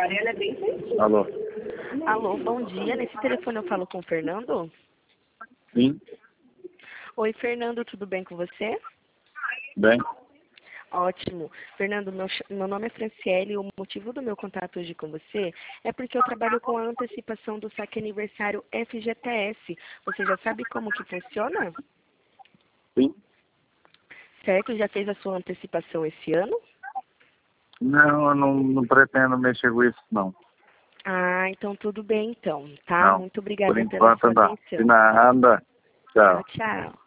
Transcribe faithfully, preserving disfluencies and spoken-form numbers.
Alô? Alô, bom dia. Nesse telefone eu falo com o Fernando? Sim? Oi, Fernando, tudo bem com você? Bem? Ótimo. Fernando, meu, ch- meu nome é Franciele e o motivo do meu contato hoje com você é porque eu trabalho com a antecipação do saque aniversário F G T S. Você já sabe como que funciona? Sim? Certo? Já fez a sua antecipação esse ano? Não, eu não, não pretendo mexer com isso, não. Ah, então tudo bem então, tá? Não. Muito Por obrigada pela enquanto, sua não. De atenção. nada. Tchau. Tchau, tchau.